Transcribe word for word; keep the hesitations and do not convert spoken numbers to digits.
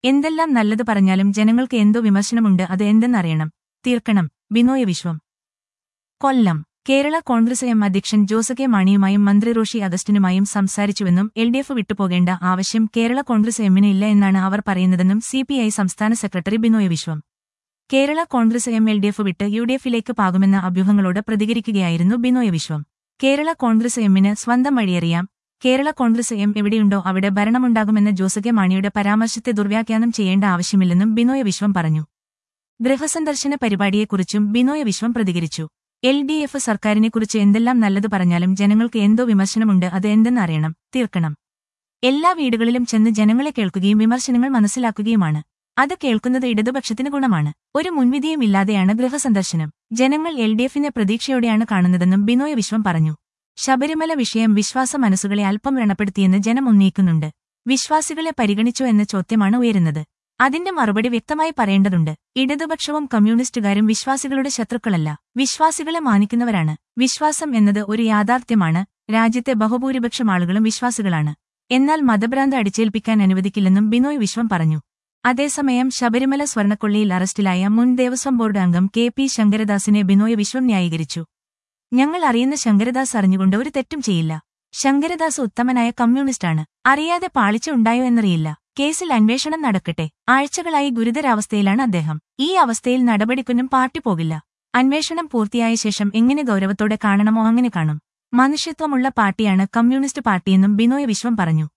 എന്തെല്ലാം നല്ലത് പറഞ്ഞാലും ജനങ്ങൾക്ക് എന്തോ വിമർശനമുണ്ട്, അത് എന്തെന്നറിയണം, തീർക്കണം. ബിനോയ് വിശ്വം. കൊല്ലം. കേരള കോൺഗ്രസ് എം അധ്യക്ഷൻ ജോസ് കെ മാണിയുമായും മന്ത്രി റോഷി അഗസ്റ്റിനുമായും സംസാരിച്ചുവെന്നും എൽ ഡി എഫ് വിട്ടുപോകേണ്ട ആവശ്യം കേരള കോൺഗ്രസ് എമ്മിന് ഇല്ല എന്നാണ് അവർ പറയുന്നതെന്നും സി പി ഐ സംസ്ഥാന secretary Binoy Viswam. Kerala Congress M L D F വിട്ട് യു ഡി എഫിലേക്ക് പാകുമെന്ന അഭ്യൂഹങ്ങളോട് പ്രതികരിക്കുകയായിരുന്നു ബിനോയ് വിശ്വം. കേരള കോൺഗ്രസ് എമ്മിന് സ്വന്തം വഴിയറിയാം. കേരള കോൺഗ്രസ് എം എവിടെയുണ്ടോ അവിടെ ഭരണമുണ്ടാകുമെന്ന ജോസ് കെ മാണിയുടെ പരാമർശത്തെ ദുർവ്യാഖ്യാനം ചെയ്യേണ്ട ആവശ്യമില്ലെന്നും ബിനോയ് വിശ്വം പറഞ്ഞു. ഗൃഹസന്ദർശന പരിപാടിയെക്കുറിച്ചും ബിനോയ് വിശ്വം പ്രതികരിച്ചു. എൽ ഡി എഫ് സർക്കാരിനെക്കുറിച്ച് എന്തെല്ലാം നല്ലത് പറഞ്ഞാലും ജനങ്ങൾക്ക് എന്തോ വിമർശനമുണ്ട്, അത് എന്തെന്നറിയണം, തീർക്കണം. എല്ലാ വീടുകളിലും ചെന്ന് ജനങ്ങളെ കേൾക്കുകയും വിമർശനങ്ങൾ മനസ്സിലാക്കുകയുമാണ്. അത് കേൾക്കുന്നത് ഇടതുപക്ഷത്തിന് ഗുണമാണ്. ഒരു മുൻവിധിയും ഇല്ലാതെയാണ് ഗൃഹസന്ദർശനം. ജനങ്ങൾ എൽ ഡി എഫിനെ പ്രതീക്ഷയോടെയാണ് കാണുന്നതെന്നും ബിനോയ് വിശ്വം പറഞ്ഞു. ശബരിമല വിഷയം വിശ്വാസ മനസ്സുകളെ അല്പം വ്രണപ്പെടുത്തിയെന്ന് ജനം ഉന്നയിക്കുന്നുണ്ട്. വിശ്വാസികളെ പരിഗണിച്ചോ എന്ന ചോദ്യമാണ് ഉയരുന്നത്. അതിന്റെ മറുപടി വ്യക്തമായി പറയേണ്ടതുണ്ട്. ഇടതുപക്ഷവും കമ്മ്യൂണിസ്റ്റുകാരും വിശ്വാസികളുടെ ശത്രുക്കളല്ല, വിശ്വാസികളെ മാനിക്കുന്നവരാണ്. വിശ്വാസം എന്നത് ഒരു യാഥാർത്ഥ്യമാണ്. രാജ്യത്തെ ബഹുഭൂരിപക്ഷം ആളുകളും വിശ്വാസികളാണ്. എന്നാൽ മതഭ്രാന്ത് അടിച്ചേൽപ്പിക്കാൻ അനുവദിക്കില്ലെന്നും ബിനോയ് വിശ്വം പറഞ്ഞു. അതേസമയം ശബരിമല സ്വർണ്ണക്കൊള്ളിയിൽ അറസ്റ്റിലായ മുൻ ദേവസ്വം ബോർഡ് അംഗം കെ പി ശങ്കരദാസിനെ ബിനോയ് വിശ്വം ന്യായീകരിച്ചു. ഞങ്ങൾ അറിയുന്ന ശങ്കരദാസ് അറിഞ്ഞുകൊണ്ട് ഒരു തെറ്റും ചെയ്യില്ല. ശങ്കരദാസ് ഉത്തമനായ കമ്മ്യൂണിസ്റ്റാണ്. അറിയാതെ പാളിച്ച ഉണ്ടായോ എന്നറിയില്ല. കേസിൽ അന്വേഷണം നടക്കട്ടെ. ആഴ്ചകളായി ഗുരുതരാവസ്ഥയിലാണ് അദ്ദേഹം. ഈ അവസ്ഥയിൽ നടപടിക്കൊന്നും പാർട്ടി പോകില്ല. അന്വേഷണം പൂർത്തിയായ ശേഷം എങ്ങനെ ഗൗരവത്തോടെ കാണണമോ അങ്ങനെ കാണും. മനുഷ്യത്വമുള്ള പാർട്ടിയാണ് കമ്മ്യൂണിസ്റ്റ് പാർട്ടിയെന്നും ബിനോയ് വിശ്വം പറഞ്ഞു.